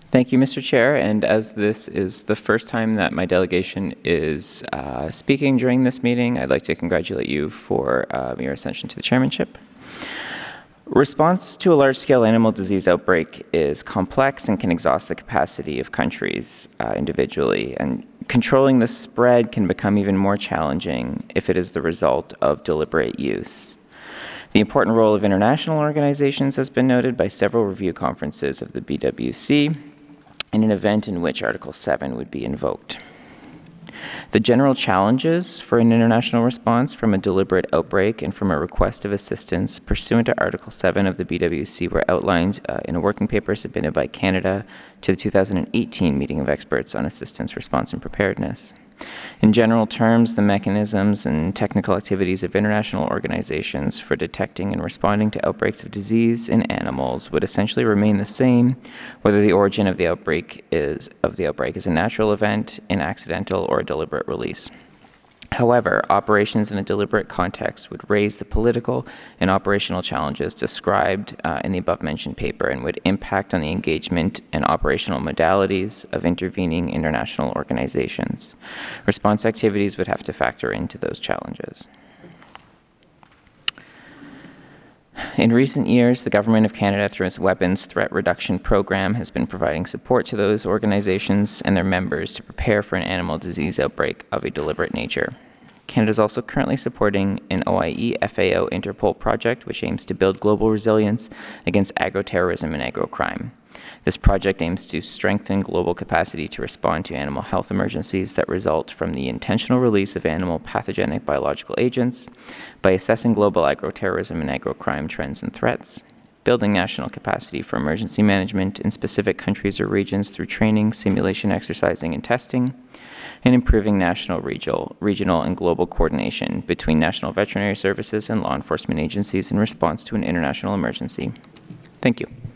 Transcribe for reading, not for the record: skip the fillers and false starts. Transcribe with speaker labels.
Speaker 1: Thank you, Mr. Chair. And as this is the first time that my delegation is speaking during this meeting, I'd like to congratulate you for your ascension to the chairmanship. Response to a large-scale animal disease outbreak is complex and can exhaust the capacity of countries individually. And controlling the spread can become even more challenging if it is the result of deliberate use. The important role of international organizations has been noted by several review conferences of the BWC in an event in which Article 7 would be invoked. The general challenges for an international response from a deliberate outbreak and from a request of assistance pursuant to Article 7 of the BWC were outlined in a working paper submitted by Canada to the 2018 Meeting of Experts on Assistance, Response, and Preparedness. In general terms, the mechanisms and technical activities of international organizations for detecting and responding to outbreaks of disease in animals would essentially remain the same, whether the origin of the outbreak is a natural event, an accidental, or a deliberate release. However, operations in a deliberate context would raise the political and operational challenges described in the above-mentioned paper and would impact on the engagement and operational modalities of intervening international organizations. Response activities would have to factor into those challenges. In recent years, the Government of Canada, through its Weapons Threat Reduction Program, has been providing support to those organizations and their members to prepare for an animal disease outbreak of a deliberate nature. Canada is also currently supporting an OIE FAO Interpol project which aims to build global resilience against agroterrorism and agrocrime. This project aims to strengthen global capacity to respond to animal health emergencies that result from the intentional release of animal pathogenic biological agents by assessing global agroterrorism and agrocrime trends and threats, building national capacity for emergency management in specific countries or regions through training, simulation exercising, and testing, and improving national, regional, and global coordination between national veterinary services and law enforcement agencies in response to an international emergency. Thank you.